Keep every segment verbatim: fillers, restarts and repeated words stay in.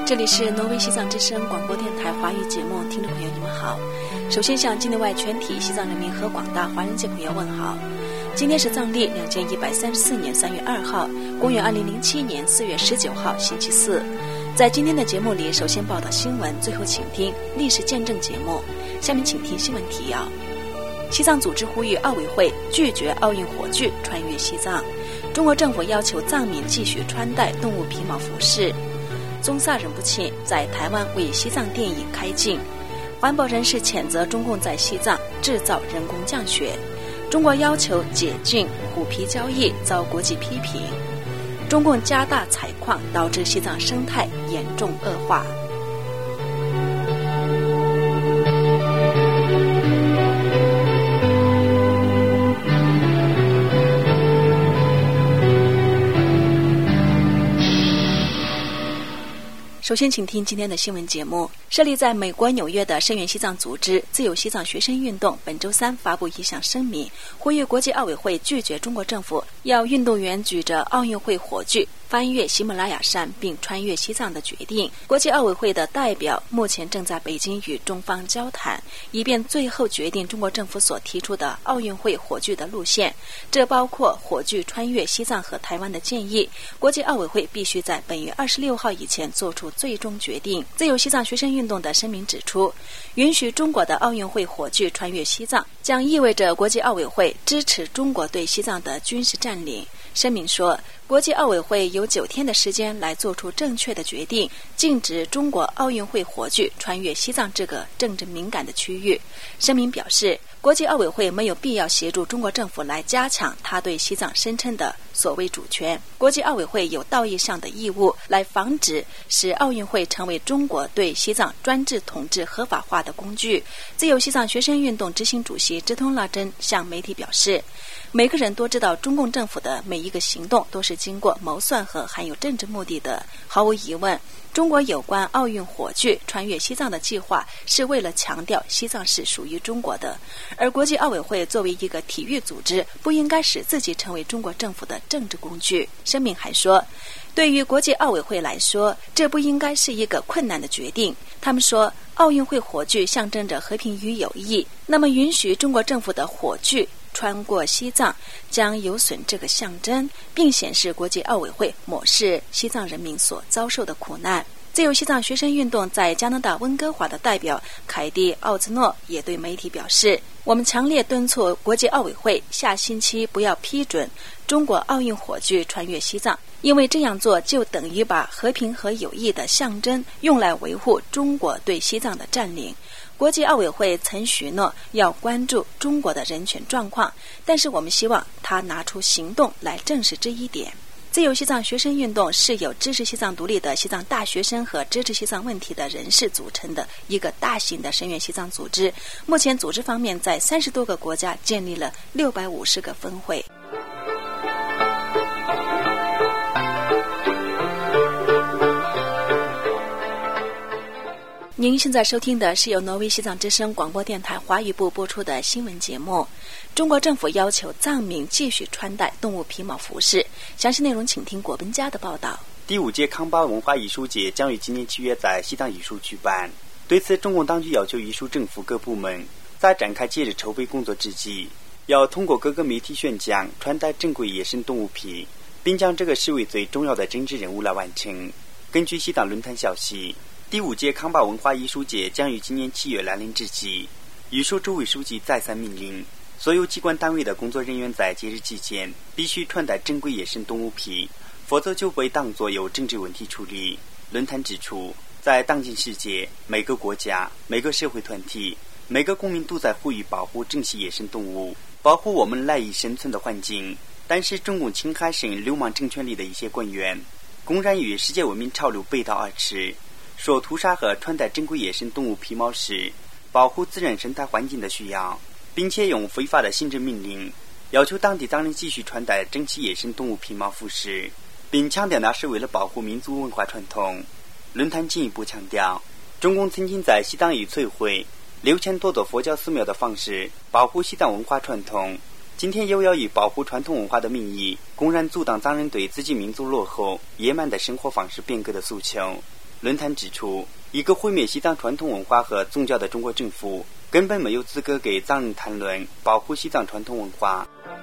这里是挪威西藏之声广播电台华语节目，听众朋友你们好。首先向境内外全体西藏人民和广大华人界朋友问好。今天是藏历两千一百三十四年三月二号，公元二零零七年四月十九号，星期四。在今天的节目里，首先报道新闻，最后请听历史见证节目。下面请听新闻提要。西藏组织呼吁奥委会拒绝奥运火炬穿越西藏。中国政府要求藏民继续穿戴动物皮毛服饰。宗萨仁波切在台湾为西藏电影开镜。环保人士谴责中共在西藏制造人工降雪。中国要求解禁虎皮交易遭国际批评。中共加大采矿导致西藏生态严重恶化。首先请听今天的新闻节目。设立在美国纽约的声援西藏组织自由西藏学生运动本周三发布一项声明，呼吁国际奥委会拒绝中国政府要运动员举着奥运会火炬翻越喜马拉雅山并穿越西藏的决定。国际奥委会的代表目前正在北京与中方交谈，以便最后决定中国政府所提出的奥运会火炬的路线，这包括火炬穿越西藏和台湾的建议。国际奥委会必须在本月二十六号以前做出最终决定。自由西藏学生运动的声明指出，允许中国的奥运会火炬穿越西藏将意味着国际奥委会支持中国对西藏的军事占领。声明说，国际奥委会有九天的时间来做出正确的决定，禁止中国奥运会火炬穿越西藏这个政治敏感的区域。声明表示，国际奥委会没有必要协助中国政府来加强他对西藏声称的所谓主权。国际奥委会有道义上的义务来防止使奥运会成为中国对西藏专制统治合法化的工具。自由西藏学生运动执行主席支通拉真向媒体表示，每个人都知道中共政府的每一个行动都是经过谋算和含有政治目的的。毫无疑问，中国有关奥运火炬穿越西藏的计划是为了强调西藏是属于中国的，而国际奥委会作为一个体育组织，不应该使自己成为中国政府的政治工具。声明还说，对于国际奥委会来说，这不应该是一个困难的决定。他们说，奥运会火炬象征着和平与友谊，那么允许中国政府的火炬穿过西藏将有损这个象征，并显示国际奥委会漠视西藏人民所遭受的苦难。自由西藏学生运动在加拿大温哥华的代表凯蒂·奥兹诺也对媒体表示，我们强烈敦促国际奥委会下星期不要批准中国奥运火炬穿越西藏，因为这样做就等于把和平和友谊的象征用来维护中国对西藏的占领。国际奥委会曾许诺要关注中国的人权状况，但是我们希望他拿出行动来证实这一点。自由西藏学生运动是由支持西藏独立的西藏大学生和支持西藏问题的人士组成的一个大型的声援西藏组织。目前组织方面在三十多个国家建立了六百五十个分会。您现在收听的是由挪威西藏之声广播电台华语部播出的新闻节目。中国政府要求藏民继续穿戴动物皮毛服饰。详细内容请听果本家的报道。 第五届康巴文化艺术节将于今年七月在西藏艺术举办。对此，中共当局要求艺术政府各部门在展开节日筹备工作之际，要通过各个媒体宣讲穿戴珍贵野生动物皮，并将这个视为最重要的政治任务来完成。根据西藏论坛消息，第五届康巴文化艺术节将于今年七月来临之际，艺术主委书记再三命令所有机关单位的工作人员在节日期间必须穿戴珍贵野生动物皮，否则就被当作有政治问题处理。论坛指出，在当今世界，每个国家、每个社会团体、每个公民都在呼吁保护珍稀野生动物，保护我们赖以生存的环境。但是中共青海省流氓政权里的一些官员公然与世界文明潮流背道而驰，说屠杀和穿戴珍贵野生动物皮毛是保护自然生态环境的需要，并且用非法的行政命令要求当地藏人继续穿戴珍稀野生动物皮毛服饰，并强调那是为了保护民族文化传统。论坛进一步强调，中共曾经在西藏以摧毁六千多座佛教寺庙的方式保护西藏文化传统，今天又要以保护传统文化的名义公然阻挡藏人对自己民族落后野蛮的生活方式变革的诉求。 论坛指出，一个毁灭西藏传统文化和宗教的中国政府根本没有资格给藏人谈论保护西藏传统文化。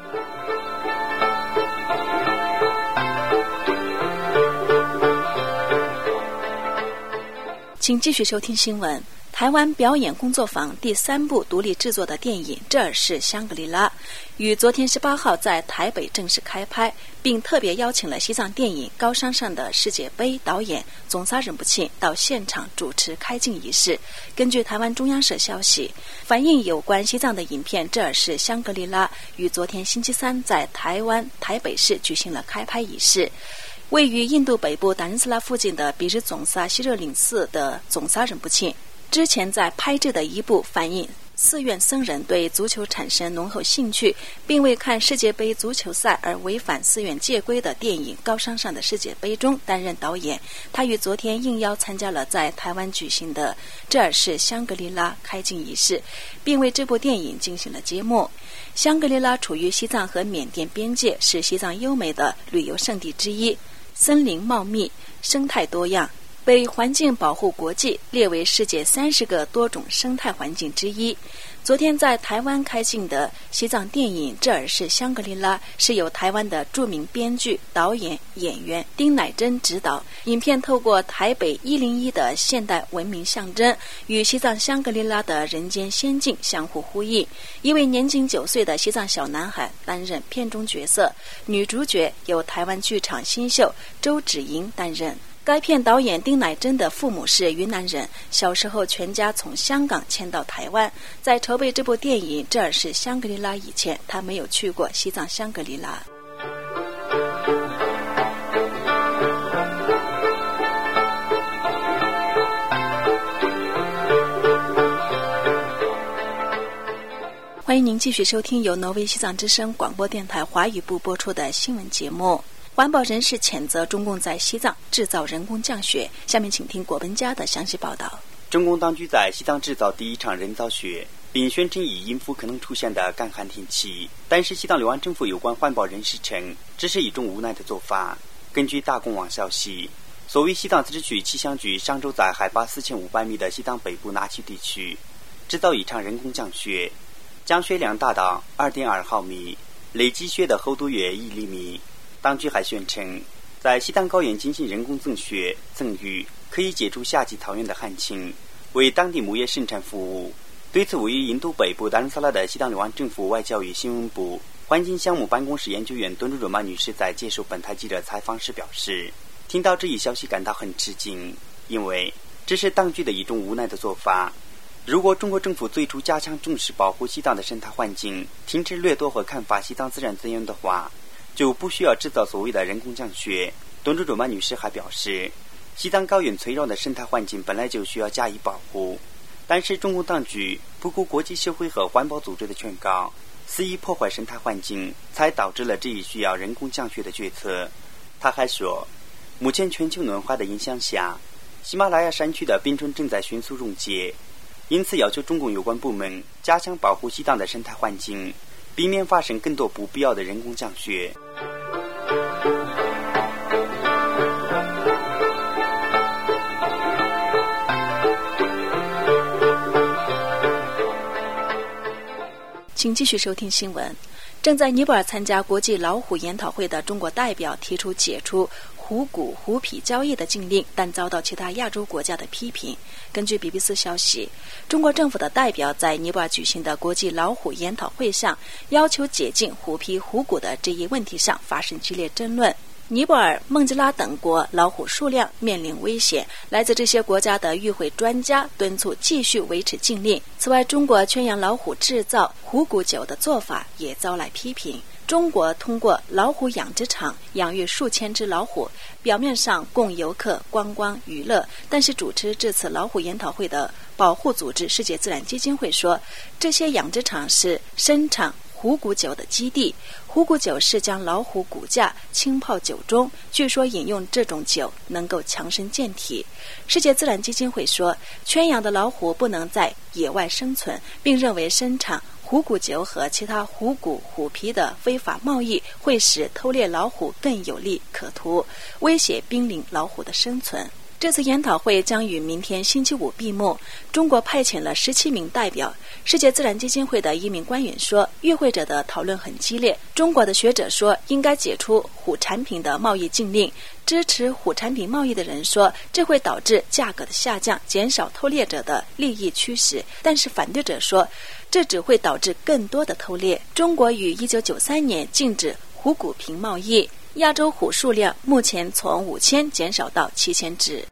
请继续收听新闻。台湾表演工作坊第三部独立制作的电影《这儿是香格里拉》于昨天十八号在台北正式开拍，并特别邀请了西藏电影高山上的世界杯导演总萨忍布沁到现场主持开镜仪式。根据台湾中央社消息，反映有关西藏的影片《这儿是香格里拉》于昨天星期三在台湾台北市举行了开拍仪式。位于印度北部达仁斯拉附近的比日总萨西热岭寺的总萨忍布沁之前在拍制的一部反映寺院僧人对足球产生浓厚兴趣，并为看世界杯足球赛而违反寺院戒规的电影《高山上的世界杯》中担任导演。他于昨天应邀参加了在台湾举行的这儿是香格里拉开镜仪式，并为这部电影进行了揭幕。香格里拉处于西藏和缅甸边界，是西藏优美的旅游胜地之一，森林茂密，生态多样，被环境保护国际列为世界三十个多种生态环境之一。昨天在台湾开镜的西藏电影《这儿是香格里拉》是由台湾的著名编剧、导演、演员丁乃真执导。影片透过台北一零一的现代文明象征与西藏香格里拉的人间仙境相互呼应。一位年仅九岁的西藏小男孩担任片中角色，女主角由台湾剧场新秀周芷莹担任。该片导演丁乃真的父母是云南人，小时候全家从香港迁到台湾。在筹备这部电影《这儿是香格里拉》以前，他没有去过西藏香格里拉。欢迎您继续收听由挪威西藏之声广播电台华语部播出的新闻节目。环保人士谴责中共在西藏制造人工降雪。下面请听果文家的详细报道。 中共当局在西藏制造第一场人造雪，并宣称以应付可能出现的干旱天气。但是西藏流亡政府有关环保人士称，这是一种无奈的做法。根据大公网消息，所谓西藏自治区气象局上周在海拔四千五百米的西藏北部纳曲地区制造一场人工降雪，降雪量达到 二点二毫米，累积雪的厚度约一厘米。当局还宣称，在西藏高原进行人工增雪增雨，可以解除夏季草原的旱情，为当地牧业生产服务。对此，位于印度北部达仁萨拉的西藏流亡政府外交与新闻部环境项目办公室研究员敦珠若玛女士在接受本台记者采访时表示，听到这一消息感到很吃惊，因为这是当局的一种无奈的做法。如果中国政府最初加强重视保护西藏的生态环境，停止掠夺和砍伐西藏自然资源的话，就不需要制造所谓的人工降雪。敦珠若玛女士还表示，西藏高原脆弱的生态环境本来就需要加以保护，但是中共当局不顾国际社会和环保组织的劝告，肆意破坏生态环境，才导致了这一需要人工降雪的决策。她还说，目前全球暖化的影响下，喜马拉雅山区的冰川正在迅速溶解，因此要求中共有关部门加强保护西藏的生态环境，避免发生更多不必要的人工降雪。 请继续收听新闻。正在尼泊尔参加国际老虎研讨会的中国代表提出解除虎骨虎皮交易的禁令，但遭到其他亚洲国家的批评。根据 B B C 消息，中国政府的代表在尼泊尔举行的国际老虎研讨会上，要求解禁虎皮虎骨的这一问题上发生激烈争论。尼泊尔、孟加拉等国老虎数量面临危险，来自这些国家的与会专家敦促继续维持禁令。此外，中国圈养老虎制造虎骨酒的做法也遭来批评。中国通过老虎养殖场养育数千只老虎，表面上供游客观光娱乐，但是主持这次老虎研讨会的保护组织世界自然基金会说，这些养殖场是生产虎骨酒的基地。虎骨酒是将老虎骨架浸泡酒中，据说饮用这种酒能够强身健体。世界自然基金会说，圈养的老虎不能在野外生存，并认为生产虎骨酒和其他虎骨虎皮的非法贸易会使偷猎老虎更有利可图，威胁濒临老虎的生存。 这次研讨会将于明天星期五闭幕。中国派遣了十七名代表。世界自然基金会的一名官员说，与会者的讨论很激烈。中国的学者说，应该解除虎产品的贸易禁令。支持虎产品贸易的人说，这会导致价格的下降，减少偷猎者的利益驱使。但是反对者说，这只会导致更多的偷猎。中国于一九九三年禁止虎骨品贸易。亚洲虎数量目前从五千减少到七千只。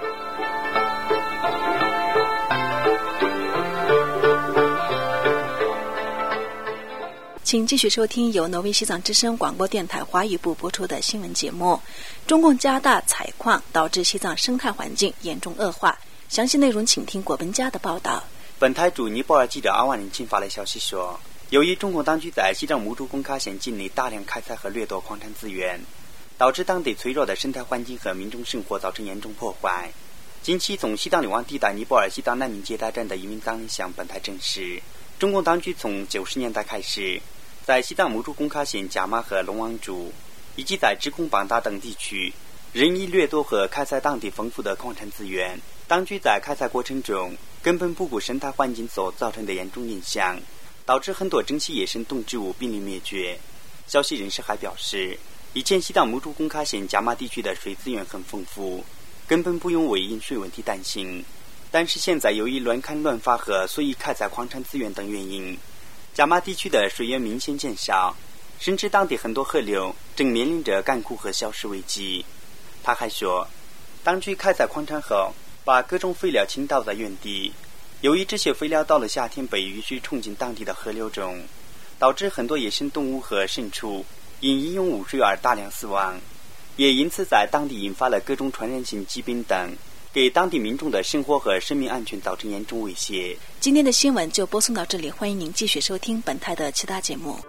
请继续收听由挪威西藏之声广播电台华语部播出的新闻节目。中共加大采矿，导致西藏生态环境严重恶化。详细内容请听果本家的报道。 本台驻尼泊尔记者阿万人亲发来消息说，由于中共当局在西藏木珠贡卡县境内大量开采和掠夺矿产资源，导致当地脆弱的生态环境和民众生活造成严重破坏。近期从西藏流亡抵达尼泊尔西藏难民接待站的一名藏人向本台证实，中共当局从九十年代开始，在西藏木珠贡卡县加玛和龙王族以及在直空邦达等地区任意掠夺和开采当地丰富的矿产资源。当局在开采过程中根本不顾生态环境所造成的严重影响，导致很多珍稀野生动植物濒临灭绝。消息人士还表示，以前西藏木珠贡卡县加玛地区的水资源很丰富，根本不用为饮水问题担心。但是现在由于乱砍乱伐和随意开采矿产资源等原因，加玛地区的水源明显减少，甚至当地很多河流正面临着干枯和消失危机。他还说，当局开采矿产后把各种废料倾倒在原地，由于这些废料到了夏天被雨水冲进当地的河流中，导致很多野生动物和牲畜因饮用污水而大量死亡，也因此在当地引发了各种传染性疾病等，给当地民众的生活和生命安全造成严重威胁。 今天的新闻就播送到这里，欢迎您继续收听本台的其他节目。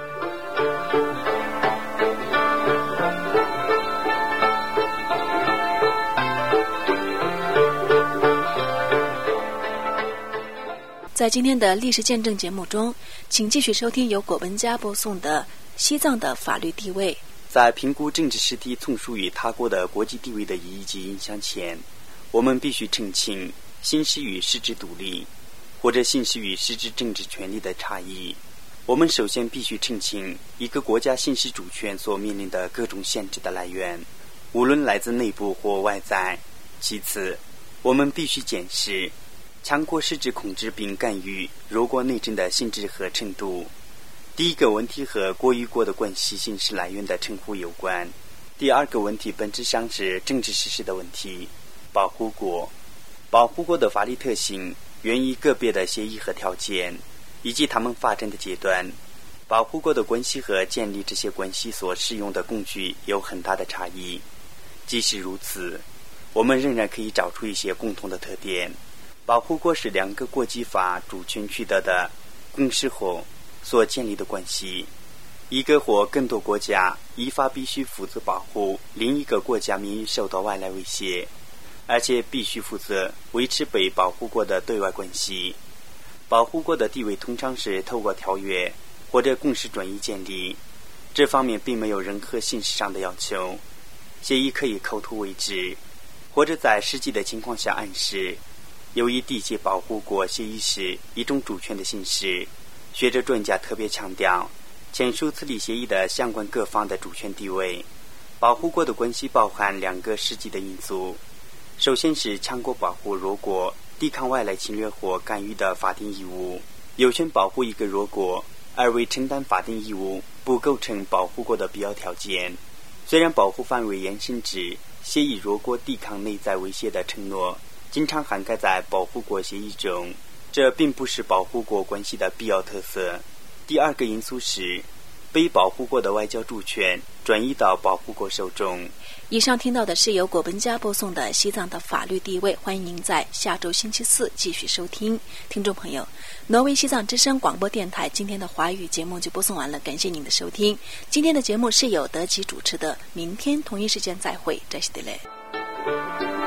在今天的历史见证节目中，请继续收听由果本家播送的西藏的法律地位。 在评估政治实体从属于他国的国际地位的意义及影响前，我们必须澄清行使与实质独立或者行使与实质政治权利的差异。我们首先必须澄清一个国家行使主权所面临的各种限制的来源，无论来自内部或外在。其次，我们必须检视强国实质控制并干预弱国内政的性质和程度。第一个问题和国与国的关系形式来源的称呼有关。第二个问题本质上是政治实施的问题。保护国，保护国的法律特性源于个别的协议和条件，以及他们发展的阶段。保护国的关系和建立这些关系所使用的工具有很大的差异。即使如此，我们仍然可以找出一些共同的特点。保护国是两个国际法主权取得的共识后所建立的关系。一个或更多国家依法必须负责保护另一个国家免于受到外来威胁，而且必须负责维持被保护国的对外关系。保护国的地位通常是透过条约或者共识转移建立，这方面并没有任何形式上的要求。协议可以口头为之，或者在实际的情况下暗示。由于缔结保护国协议是一种主权的形式，学者专家特别强调签署此类协议的相关各方的主权地位。保护国的关系包含两个实际的因素，首先是强国保护弱国抵抗外来侵略或干预的法定义务。有权保护一个弱国而未承担法定义务，不构成保护国的必要条件。虽然保护范围延伸至协议弱国抵抗内在威胁的承诺经常涵盖在保护国协议中，这并不是保护国关系的必要特色。第二个因素是被保护国的外交主权转移到保护国手中。 以上听到的是由果本家播送的西藏的法律地位，欢迎您在下周星期四继续收听。听众朋友，挪威西藏之声广播电台今天的华语节目就播送完了，感谢您的收听。今天的节目是由德吉主持的，明天同一时间再会，这是德雷。